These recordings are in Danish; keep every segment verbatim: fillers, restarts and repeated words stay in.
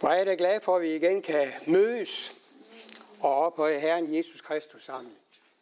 Hvor er jeg da glad for, at vi igen kan mødes og ophøje Herren Jesus Kristus sammen.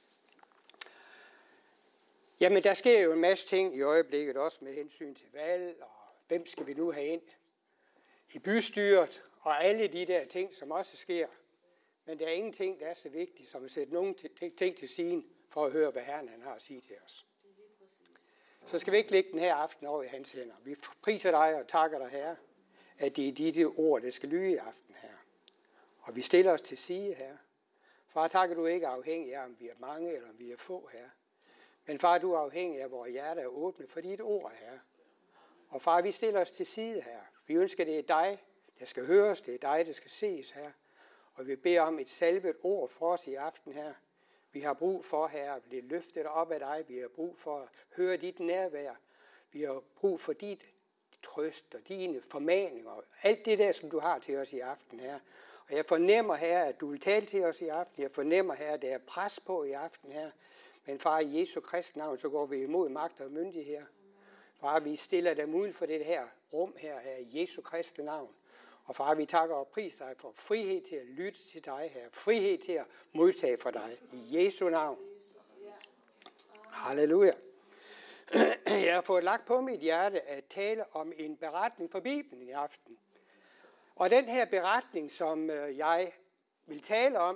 Jamen, der sker jo en masse ting i øjeblikket, også med hensyn til valg, og hvem skal vi nu have ind i bystyret, og alle de der ting, som også sker. Men der er ingenting, der er så vigtigt, som at sætte nogle ting til siden, for at høre, hvad Herren han har at sige til os. Så skal vi ikke lægge den her aften over i hans hænder. Vi priser dig og takker dig, Herre, at det er de ord, der skal lyde i aften her. Og vi stiller os til side her. Far, takker du ikke afhængig af, om vi er mange eller om vi er få her. Men far, du er afhængig af, at vores hjerte er åbne for dit ord her. Og far, vi stiller os til side her. Vi ønsker, det er dig, der skal høres. Det er dig, der skal ses her. Og vi beder om et salvet ord for os i aften her. Vi har brug for, her at blive løftet op af dig. Vi har brug for at høre dit nærvær. Vi har brug for dit trøst og dine formaninger. Alt det der, som du har til os i aften her. Og jeg fornemmer her, at du vil tale til os i aften. Jeg fornemmer her, at der er pres på i aften her. Men far, i Jesu Kristi navn, så går vi imod magt og myndighed. Far, vi stiller dem uden for det her rum her, her i Jesu Kristi navn. Og far, vi takker og priser dig for frihed til at lytte til dig her. Frihed til at modtage fra dig. I Jesu navn. Halleluja. Jeg har fået lagt på mit hjerte at tale om en beretning fra Bibelen i aften. Og den her beretning, som jeg vil tale om,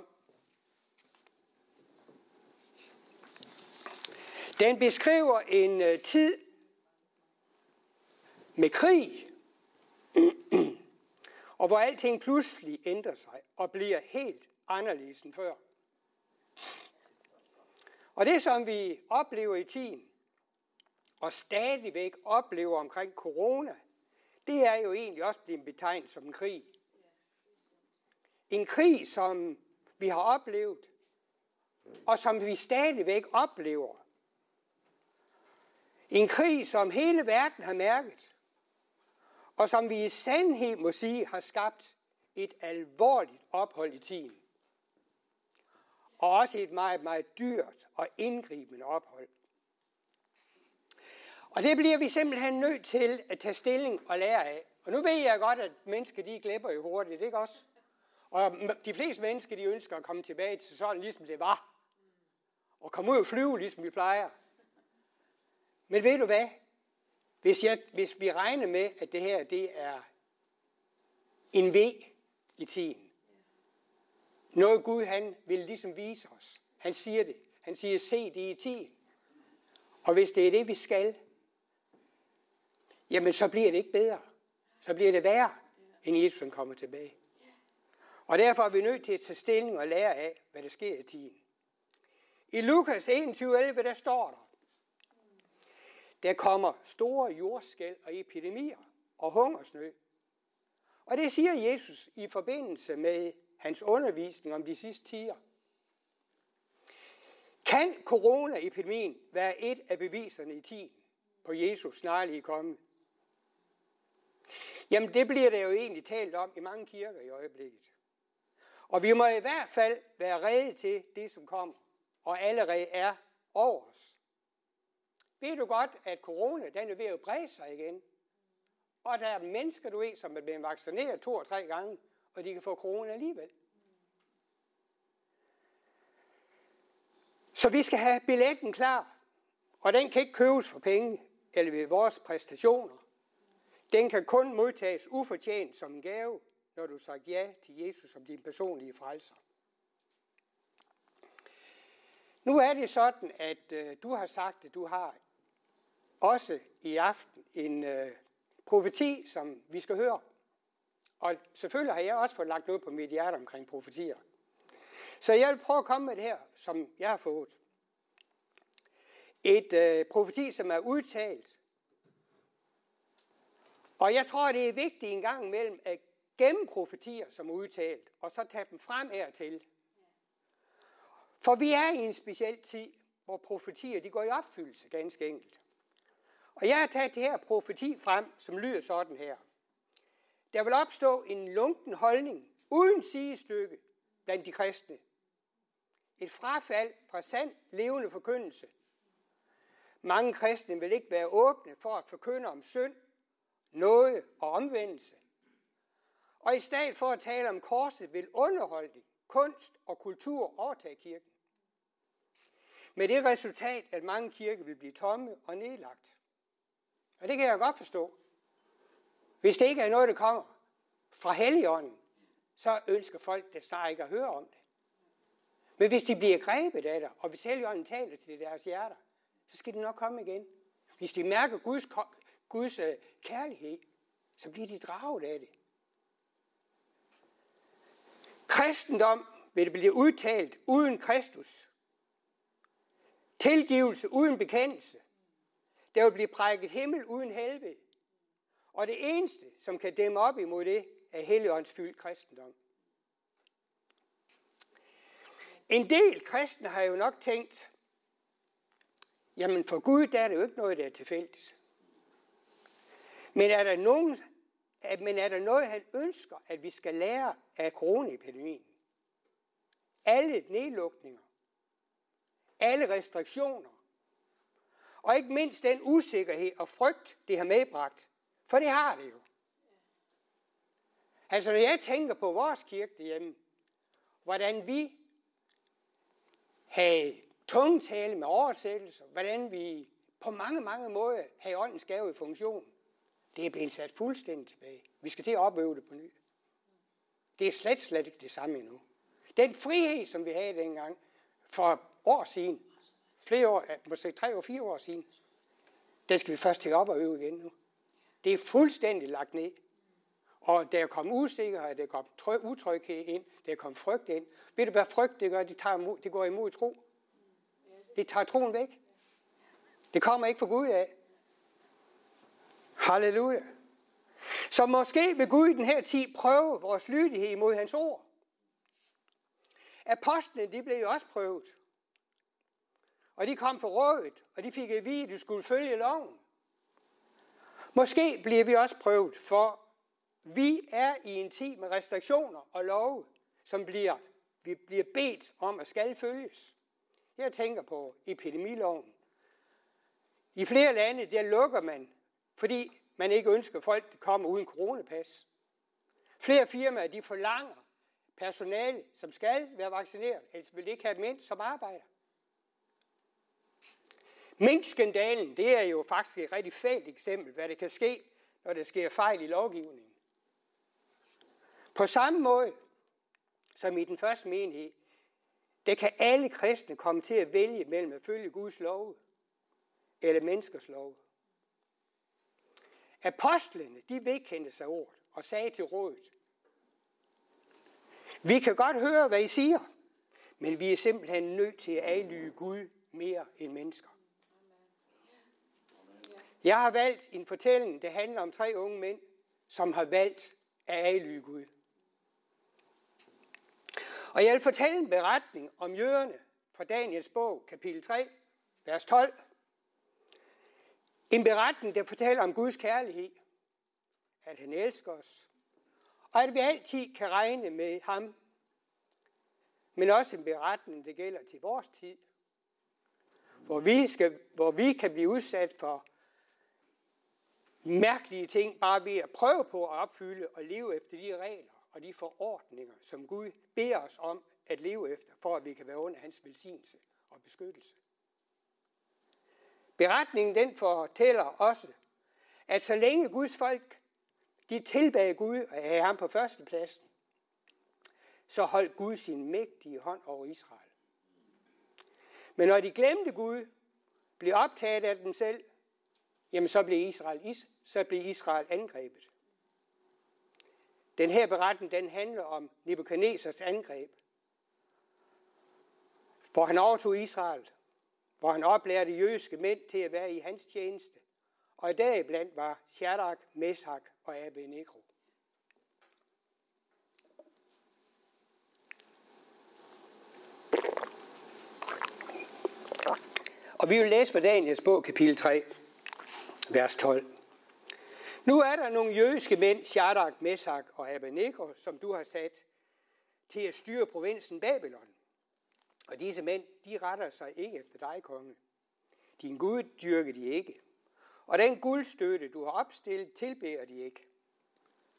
den beskriver en tid med krig, og hvor alting pludselig ændrer sig og bliver helt anderledes end før. Og det, som vi oplever i tiden, og stadigvæk oplever omkring corona, det er jo egentlig også blevet betegnet som en krig. En krig, som vi har oplevet, og som vi stadigvæk oplever. En krig, som hele verden har mærket, og som vi i sandhed må sige har skabt et alvorligt ophold i tiden. Og også et meget, meget dyrt og indgribende ophold. Og det bliver vi simpelthen nødt til at tage stilling og lære af. Og nu ved jeg godt, at mennesker de glæber jo hurtigt, ikke også? Og de fleste mennesker de ønsker at komme tilbage til sådan, ligesom det var. Og komme ud og flyve, ligesom vi plejer. Men ved du hvad? Hvis, jeg, hvis vi regner med, at det her det er en V i tiden. Noget Gud han vil ligesom vise os. Han siger det. Han siger, se det i tiden. Og hvis det er det, vi skal, jamen så bliver det ikke bedre. Så bliver det værre, end Jesus kommer tilbage. Og derfor er vi nødt til at tage stilling og lære af, hvad der sker i tiden. I Lukas enogtyve elleve, der står der, der kommer store jordskælv og epidemier og hungersnød. Og det siger Jesus i forbindelse med hans undervisning om de sidste tider. Kan coronaepidemien være et af beviserne i tiden på Jesus snarlige komme? Jamen det bliver der jo egentlig talt om i mange kirker i øjeblikket. Og vi må i hvert fald være rede til det, som kommer, og allerede er over os. Ved du godt, at corona den er ved at brede sig igen? Og der er mennesker, du ved, som er blevet vaccineret to og tre gange, og de kan få corona alligevel. Så vi skal have billetten klar, og den kan ikke købes for penge eller ved vores præstationer. Den kan kun modtages ufortjent som en gave, når du sagt ja til Jesus som din personlige frelser. Nu er det sådan, at øh, du har sagt, at du har også i aften en øh, profeti, som vi skal høre. Og selvfølgelig har jeg også fået lagt noget på mit hjerte omkring profetier. Så jeg vil prøve at komme med det her, som jeg har fået. Et øh, profeti, som er udtalt. Og jeg tror, det er vigtigt en gang imellem at gemme profetier, som er udtalt, og så tage dem frem hertil. For vi er i en speciel tid, hvor profetier de går i opfyldelse, ganske enkelt. Og jeg har taget det her profeti frem, som lyder sådan her. Der vil opstå en lunken holdning, uden sidestykke, blandt de kristne. Et frafald fra sand, levende forkyndelse. Mange kristne vil ikke være åbne for at forkynde om synd, nåde og omvendelse. Og i stedet for at tale om korset, vil underholdning, kunst og kultur overtage kirken. Med det resultat, at mange kirker vil blive tomme og nedlagt. Og det kan jeg godt forstå. Hvis det ikke er noget, der kommer fra Helligånden, så ønsker folk det snart ikke at høre om det. Men hvis de bliver grebet af det, og hvis Helligånden taler til deres hjerter, så skal de nok komme igen. Hvis de mærker Guds, Guds øh, kærlighed, så bliver de draget af det. Kristendom vil blive udtalt uden Kristus. Tilgivelse uden bekendelse. Der vil blive prædiket himmel uden helvede. Og det eneste, som kan dæmme op imod det, er helligåndsfyldt kristendom. En del kristne har jo nok tænkt, jamen for Gud, der er det jo ikke noget, der er tilfældigt. Men er der, nogen, men er der noget, han ønsker, at vi skal lære af coronaepidemien? Alle nedlukninger, alle restriktioner, og ikke mindst den usikkerhed og frygt, det har medbragt. For det har det jo. Altså når jeg tænker på vores kirke derhjemme, hvordan vi havde tungetale med oversættelser, hvordan vi på mange, mange måder havde åndens gave i funktion, det er blevet sat fuldstændig tilbage. Vi skal til at opøve det på ny. Det er slet, slet ikke det samme endnu. Den frihed, som vi havde dengang, for år siden, flere år, måske tre og fire år siden, den skal vi først til at op og øve igen nu. Det er fuldstændig lagt ned. Og der er kommet usikkerhed, der er kommet utryghed ind, der er kommet frygt ind. Ved du hvad frygt det gør? Det, tager imod, det går imod tro. Det tager troen væk. Det kommer ikke fra Gud af. Halleluja. Så måske vil Gud i den her tid prøve vores lydighed imod hans ord. Apostlene, de blev jo også prøvet. Og de kom for rådet, og de fik at vide, at de skulle følge loven. Måske bliver vi også prøvet, for vi er i en tid med restriktioner og love, som bliver, vi bliver bedt om at skal følges. Jeg tænker på epidemiloven. I flere lande, der lukker man, fordi man ikke ønsker folk, der kommer uden coronapas. Flere firmaer, de forlanger personale, som skal være vaccineret, ellers vil de ikke have mænd, som arbejder. Minkskandalen, det er jo faktisk et rigtig fælt eksempel, hvad der kan ske, når der sker fejl i lovgivningen. På samme måde som i den første menighed, der kan alle kristne komme til at vælge mellem at følge Guds love eller menneskers love. Apostlene, de vedkendte sig ordet og sagde til rådet, vi kan godt høre, hvad I siger, men vi er simpelthen nødt til at adlyde Gud mere end mennesker. Jeg har valgt en fortælling, der handler om tre unge mænd, som har valgt at adlyde Gud. Og jeg vil fortælle en beretning om jøderne fra Daniels bog, kapitel tre, vers tolv. En beretning, der fortæller om Guds kærlighed, at han elsker os, og at vi altid kan regne med ham. Men også en beretning, der gælder til vores tid, hvor vi, skal, hvor vi kan blive udsat for mærkelige ting, bare ved at prøve på at opfylde og leve efter de regler og de forordninger, som Gud beder os om at leve efter, for at vi kan være under hans velsignelse og beskyttelse. Beretningen den fortæller også, at så længe Guds folk, de tilbag Gud og havde ham på førstepladsen, så holdt Gud sin mægtige hånd over Israel. Men når de glemte Gud, blev optaget af dem selv, jamen så blev Israel, så blev Israel angrebet. Den her beretning, den handler om Nebukadnesars angreb, hvor han overtog Israel, hvor han oplærte jødiske mænd til at være i hans tjeneste, og i dag blandt var Shadrach, Meshach og Abednego. Og vi vil læse fra Daniels bog, kapitel tre, vers tolv. Nu er der nogle jødiske mænd, Shadrach, Meshach og Abednego, som du har sat til at styre provinsen Babylon. Og disse mænd, de retter sig ikke efter dig, konge. Din Gud dyrker de ikke. Og den guldstøtte, du har opstillet, tilbeder de ikke.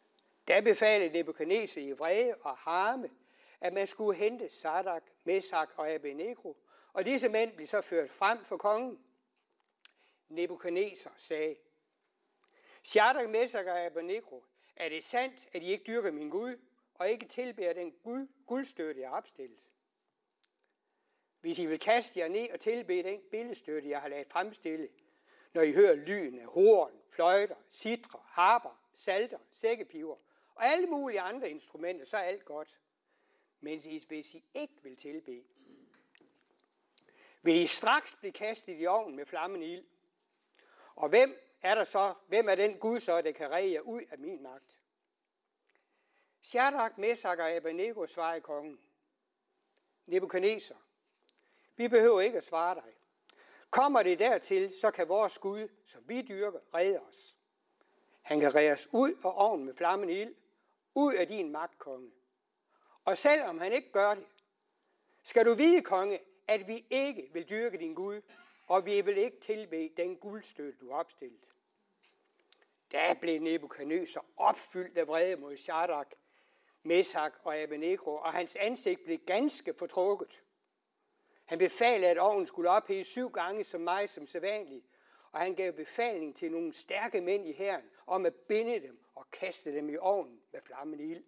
Da befalede Nebukadneser i vrede og harme, at man skulle hente Sadak, Mesak og Abednego, og disse mænd blev så ført frem for kongen. Nebukadneser sagde, Sadak, Mesak og Abednego, er det sandt, at I ikke dyrker min Gud, og ikke tilbeder den guld, guldstøtte, jeg har opstillet? Hvis I vil kaste jer ned og tilbede den billedstøtte, jeg har ladet fremstille, når I hører lyden af horn, fløjter, citra, harper, salter, sækkepiver og alle mulige andre instrumenter, så er alt godt. Men hvis I ikke vil tilbede, vil I straks blive kastet i ovnen med flammende ild. Og hvem er der så, hvem er den Gud så, der kan redde jer ud af min magt? Shadrach, Mesak og Abednego svarede kongen, Nebukadneser, vi behøver ikke at svare dig. Kommer det dertil, så kan vores Gud, som vi dyrker, redde os. Han kan redde os ud af ovnen med flammende ild, ud af din magt, konge. Og selvom han ikke gør det, skal du vide, konge, at vi ikke vil dyrke din Gud, og vi vil ikke tilbede den guldstøtte, du har opstillet. Da blev Nebukadneser opfyldt af vrede mod Shadrach, Mesak og Abednego, og hans ansigt blev ganske fortrukket. Han befalede, at ovnen skulle ophæves syv gange så meget som sædvanligt, og han gav befaling til nogle stærke mænd i hæren om at binde dem og kaste dem i ovnen med flammende ild.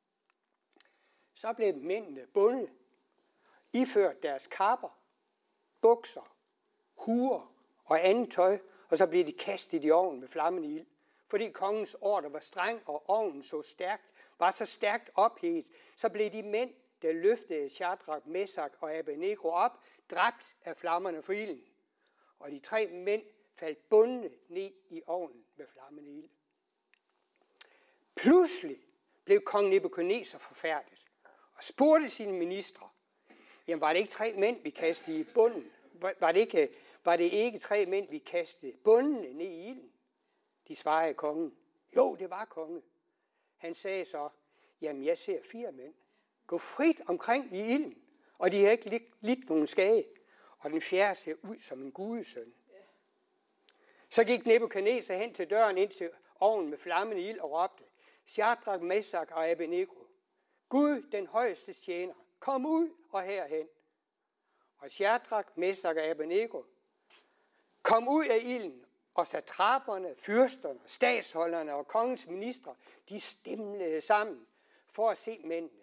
Så blev mændene bundet, iført deres kapper, bukser, huer og andet tøj, og så blev de kastet i ovnen med flammende ild. Fordi kongens ordre var streng, og ovnen så stærkt, var så stærkt ophedet, så blev de mænd, der løftede Shadrach, Mesak og Abednego op, dræbt af flammerne for ilden. Og de tre mænd faldt bundne ned i ovnen med flammende ild. Pludselig blev kong Nebukadneser forfærdet og spurgte sine ministre, jamen var det ikke tre mænd, vi kastede i bunden? Var det ikke, var det ikke tre mænd, vi kastede bundne ned i ilden? De svarede kongen, jo, det var konge. Han sagde så, jamen jeg ser fire mænd gå frit omkring i ilden, og de har ikke lidt, lidt nogen skade, og den fjerde ser ud som en gudesøn. Så gik Nebukadneser hen til døren ind til ovnen med flammende ild og råbte, Shadrach, Mesak og Abednego, Gud, den højeste tjener, kom ud og herhen. Og Shadrach, Mesak og Abednego kom ud af ilden, og satraperne, fyrsterne, statsholderne og kongens ministre, de stimlede sammen for at se mændene.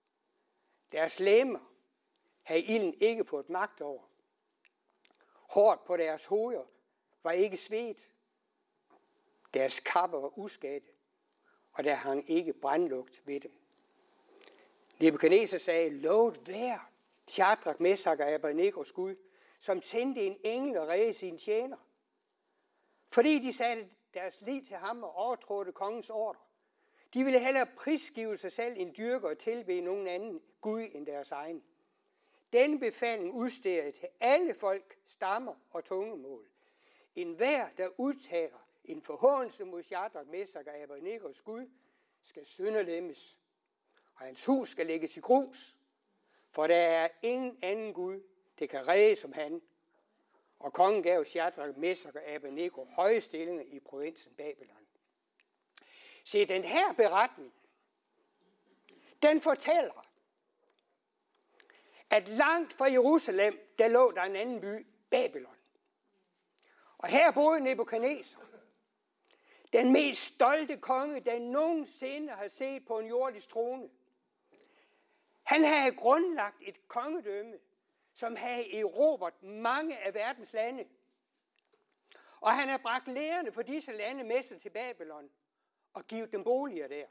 Deres lemmer havde ilden ikke fået magt over. Hårdt på deres hoveder var ikke svedt. Deres kapper var uskadte, og der hang ikke brandlugt ved dem. Nebukadneser sagde, lovet være Shadrach, Mesak og Abednegos Gud, som sendte en engel og redde sine tjener. Fordi de satte deres lid til ham og overtrådte kongens ordre. De ville hellere prisgive sig selv en dyrker og tilbede nogen anden Gud end deres egen. Denne befaling udsteder til alle folk, stammer og tungemål. En hver, der udtaler en forhåndelse mod Shadrach, Mesak og Abednegos Gud, skal sønderlemmes, og hans hus skal lægges i grus, for der er ingen anden Gud, der kan redde som han. Og kongen gav Shadrach, Mesak og Abednego høje stillinger i provinsen Babylon. Se, den her beretning, den fortæller, at langt fra Jerusalem, der lå der en anden by, Babylon. Og her boede Nebukadneser, den mest stolte konge, der nogensinde har set på en jordisk trone. Han havde grundlagt et kongedømme, som havde erobret mange af verdens lande. Og han har bragt lærerne for disse lande med sig til Babylon og givet dem boliger der.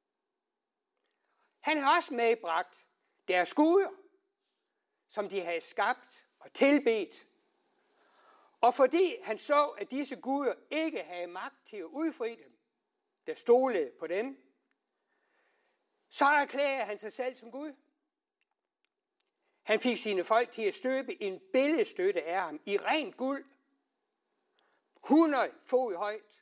Han har også medbragt deres guder, som de havde skabt og tilbedt. Og fordi han så, at disse guder ikke havde magt til at udfri dem, der stolede på dem, så erklærede han sig selv som Gud. Han fik sine folk til at støbe en billedstøtte af ham i rent guld, hundrede fod højt.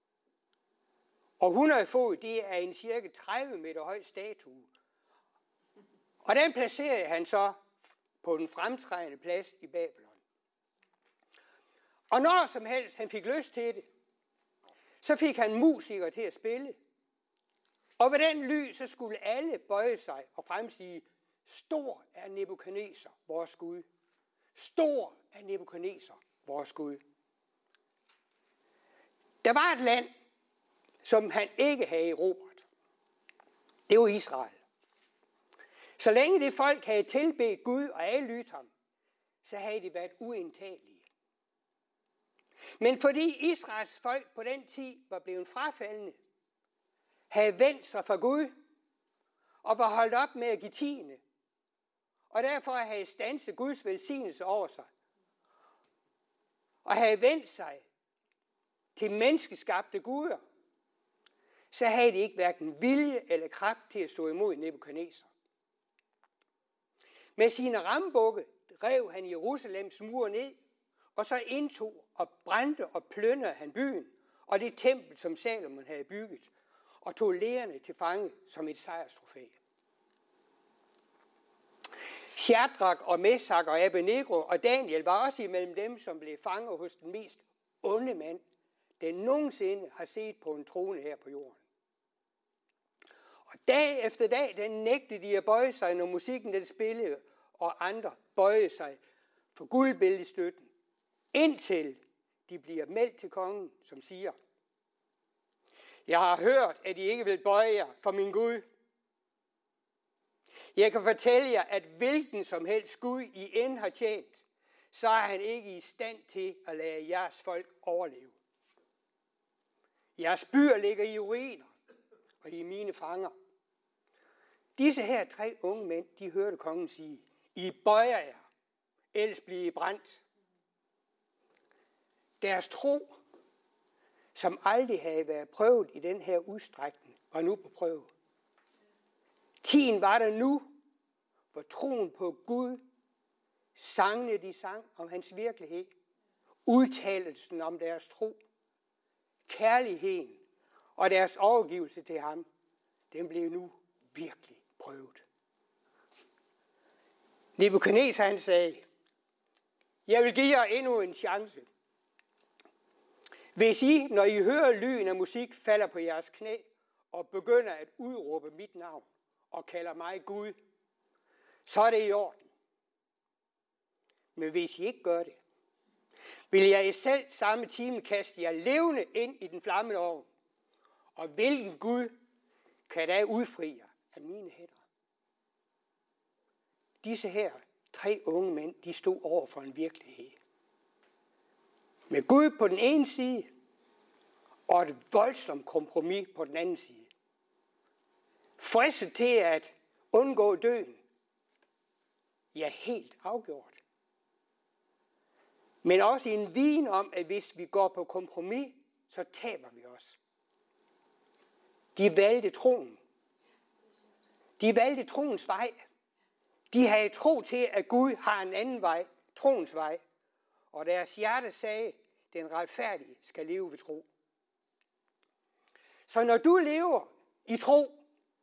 Og hundrede fod, det er en cirka tredive meter høj statue. Og den placerede han så på den fremtrædende plads i Babylon. Og når som helst han fik lyst til det, så fik han musikere til at spille. Og ved den ly, så skulle alle bøje sig og fremsige, stor er Nebukadneser, vores Gud. Stor er Nebukadneser, vores Gud. Der var et land, som han ikke havde erobret. Det var Israel. Så længe det folk havde tilbedt Gud og adlydt ham, så havde de været uindtagelige. Men fordi Israels folk på den tid var blevet frafaldende, havde vendt sig fra Gud og var holdt op med at give tiende, og derfor havde standset Guds velsignelse over sig, og havde vendt sig til menneskeskabte guder, så havde de ikke hverken vilje eller kraft til at stå imod Nebukadneser. Med sine rambukke rev han Jerusalems mure ned, og så indtog og brændte og plyndrede han byen og det tempel, som Salomon havde bygget, og tog lærerne til fange som et sejrstrofæ. Shadrach og Mesak og Abednego og Daniel var også imellem dem, som blev fanget hos den mest onde mand, den nogensinde har set på en trone her på jorden. Og dag efter dag, den nægtede de at bøje sig, når musikken den spillede, og andre bøjede sig for guldbæltestøtten, indtil de bliver meldt til kongen, som siger: Jeg har hørt, at I ikke vil bøje jer for min Gud. Jeg kan fortælle jer, at hvilken som helst Gud I end har tjent, så er han ikke i stand til at lade jeres folk overleve. Jeres byer ligger i ruiner, og I er mine fanger. Disse her tre unge mænd, de hørte kongen sige: I bøjer jer, ellers bliver I brændt. Deres tro, som aldrig havde været prøvet i den her udstrækning, var nu på prøve. Tiden var der nu, hvor troen på Gud, sangene de sang om hans virkelighed, udtalelsen om deres tro, kærligheden og deres overgivelse til ham, den blev nu virkelig prøvet. Nebukadneser han sagde: Jeg vil give jer endnu en chance. Hvis I, når I hører lyden af musik, falder på jeres knæ og begynder at udråbe mit navn og kalder mig Gud, så er det i orden. Men hvis I ikke gør det, vil jeg i selv samme time kaste jer levende ind i den flammende ovn. Og hvilken Gud kan da udfri jer af mine hænder? Disse her tre unge mænd, de stod over for en virkelighed. Med Gud på den ene side, og et voldsomt kompromis på den anden side. Fristet til at undgå døden. Ja, helt afgjort. Men også en viden om, at hvis vi går på kompromis, så taber vi os. De valgte troen. De valgte troens vej. De havde tro til, at Gud har en anden vej, troens vej. Og deres hjerte sagde, den retfærdige skal leve ved tro. Så når du lever i tro,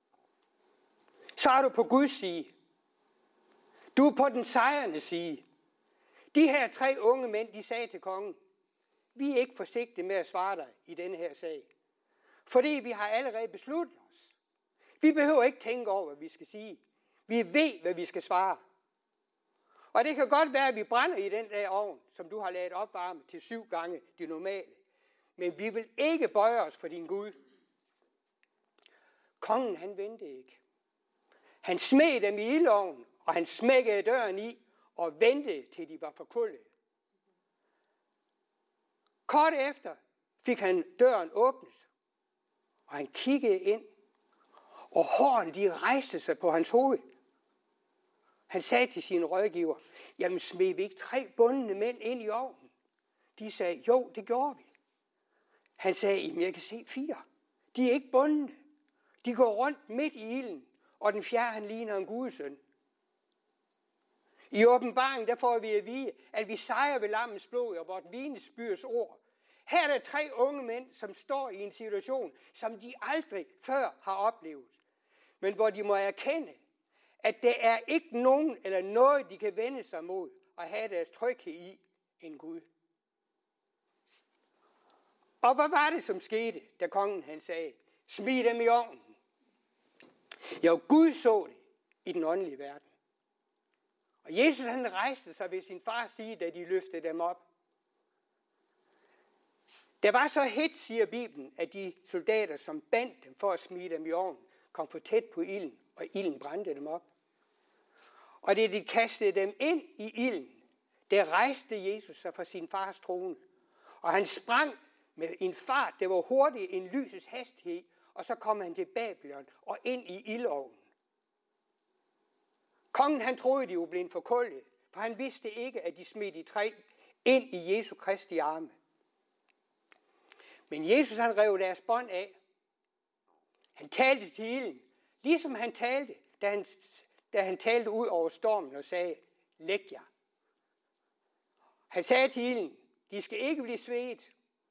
så er du på Guds side. Du er på den sejrende side. De her tre unge mænd, de sagde til kongen: Vi er ikke forsigtige med at svare dig i denne her sag. Fordi vi har allerede besluttet os. Vi behøver ikke tænke over, hvad vi skal sige. Vi ved, hvad vi skal svare. Og det kan godt være, at vi brænder i den der ovn, som du har ladet opvarme til syv gange det normale. Men vi vil ikke bøje os for din Gud. Kongen, han ventede ikke. Han smed dem i ildovnen, og han smækkede døren i, og ventede, til de var forkullede. Kort efter fik han døren åbnet, og han kiggede ind, og hårene de rejste sig på hans hoved. Han sagde til sine rådgiver: Jamen smed vi ikke tre bundne mænd ind i ovnen? De sagde: Jo, det gjorde vi. Han sagde: Jamen jeg kan se fire. De er ikke bundne. De går rundt midt i ilden, og den fjerde han ligner en gudesøn. I åbenbaringen der får vi at vide, at vi sejrer ved lammens blod og vort vidnesbyrds ord. Her er der tre unge mænd, som står i en situation, som de aldrig før har oplevet. Men hvor de må erkende, at der er ikke nogen eller noget, de kan vende sig mod og have deres tryghed i en Gud. Og hvad var det, som skete, da kongen han sagde: Smid dem i ovnen. Jo, Gud så det i den åndelige verden. Og Jesus han rejste sig ved sin fars side, da de løftede dem op. Der var så hit, siger Bibelen, at de soldater, som bandt dem for at smide dem i ovnen, kom for tæt på ilden, og ilden brændte dem op. Og da de kastede dem ind i ilden, der rejste Jesus sig fra sin fars trone. Og han sprang med en fart, der var hurtigere end lysets hastighed, og så kom han til Babylon og ind i ildovnen. Kongen han troede, de var blevet forkullet, for han vidste ikke, at de smed de tre ind i Jesu Kristi arme. Men Jesus han rev deres bånd af. Han talte til ilden, ligesom han talte, da han, da han talte ud over stormen og sagde, læg jer. Han sagde til ilden, de skal ikke blive svedt.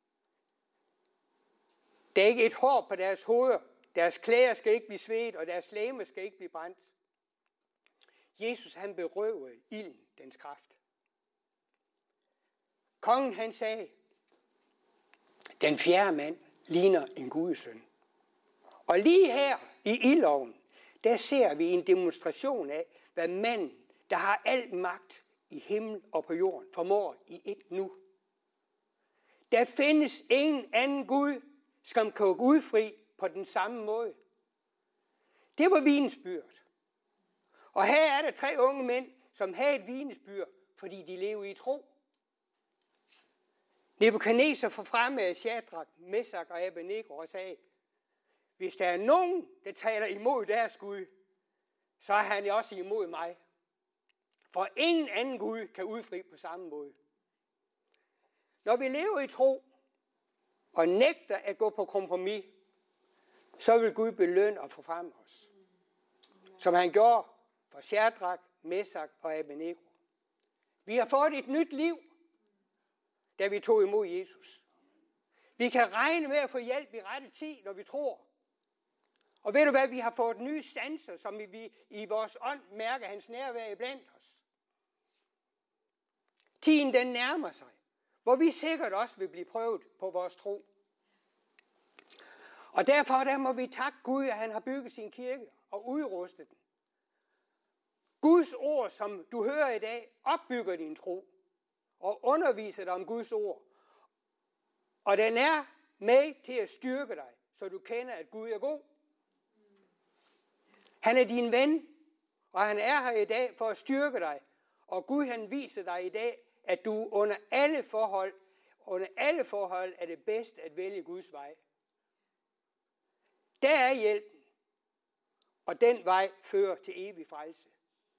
Der er ikke et hår på deres hoveder. Deres klæder skal ikke blive svedt, og deres legeme skal ikke blive brændt. Jesus han berøvede ilden dens kraft. Kongen han sagde, den fjerde mand ligner en gudesøn. Og lige her i ildovnen, der ser vi en demonstration af, hvad manden, der har al magt i himmel og på jorden, formår i et nu. Der findes ingen anden Gud, som kan gå udfri på den samme måde. Det var vidnesbyrd. Og her er der tre unge mænd, som havde et vidnesbyrd, fordi de levede i tro. Nebukadneser forfremmede Shadrak, Mesak og Abednego og sagde, hvis der er nogen, der taler imod deres Gud, så er han også imod mig. For ingen anden Gud kan udfri på samme måde. Når vi lever i tro og nægter at gå på kompromis, så vil Gud belønne og forfremme os. Som han gjorde for Shadrak, Mesak og Abednego. Vi har fået et nyt liv, da vi tog imod Jesus. Vi kan regne med at få hjælp i rette tid, når vi tror. Og ved du hvad, vi har fået nye sanser, som vi i vores ånd mærker hans nærvær iblandt os. Tiden den nærmer sig, hvor vi sikkert også vil blive prøvet på vores tro. Og derfor der må vi takke Gud, at han har bygget sin kirke og udrustet den. Guds ord, som du hører i dag, opbygger din tro og underviser dig om Guds ord. Og den er med til at styrke dig, så du kender, at Gud er god. Han er din ven, og han er her i dag for at styrke dig. Og Gud han viser dig i dag, at du under alle forhold, under alle forhold er det bedst at vælge Guds vej. Der er hjælpen, og den vej fører til evig frelse.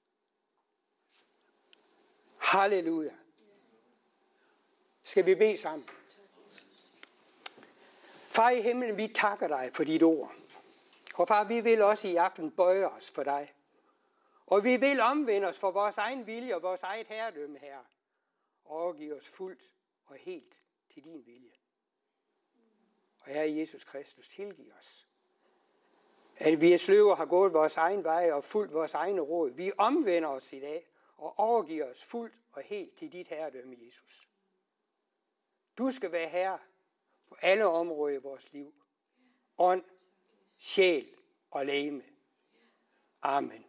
Halleluja. Skal vi bede sammen? Far i himlen, vi takker dig for dit ord. Og far, vi vil også i aften bøje os for dig. Og vi vil omvende os for vores egen vilje og vores eget herredømme, Herre. Og overgive os fuldt og helt til din vilje. Og Herre Jesus Kristus, tilgiv os. At vi er sløve og har gået vores egen vej og fulgt vores egne råd. Vi omvender os i dag og overgiver os fuldt og helt til dit herredømme, Jesus. Du skal være herre på alle områder i vores liv. Ånd, sjæl og legeme. Amen.